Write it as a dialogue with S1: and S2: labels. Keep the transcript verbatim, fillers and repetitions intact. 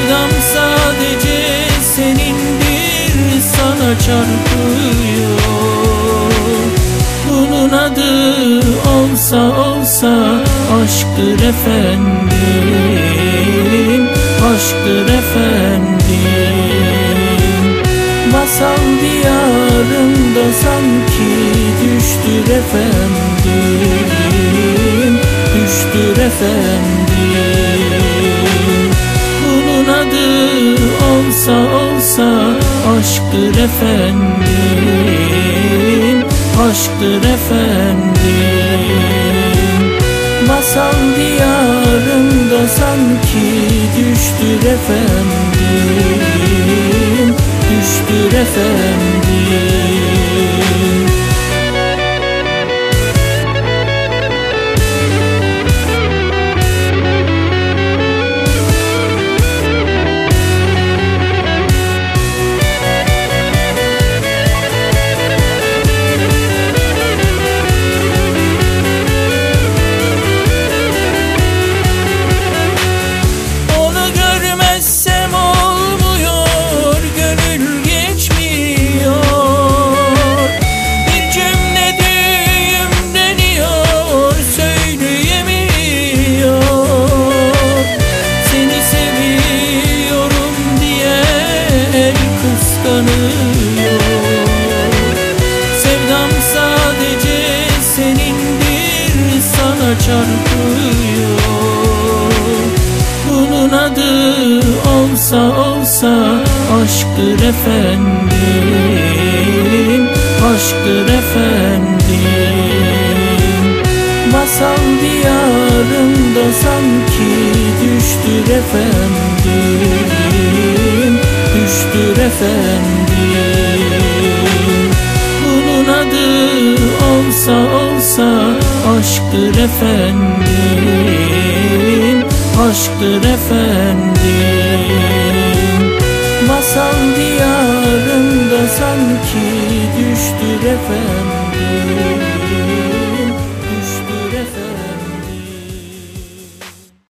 S1: Sevdam sadece senindir, sana çarpıyor. Bunun adı olsa olsa aşktır efendim, aşktır efendim. Masal diyarında sanki düştür efendim, düştür efendim. Bunun adı olsa olsa aşktır efendim, aşktır efendim. Masal diyarında sanki düştür efendim, düştür efendim. Sevdam sadece senindir, sana çarpıyor. Bunun adı olsa olsa aşktır efendim, aşktır efendim. Masal diyarında sanki düştür efendim, düştür efendim. Bunun adı olsa olsa aşktır efendim, aşktır efendim. Masal diyarında sanki düştür efendim,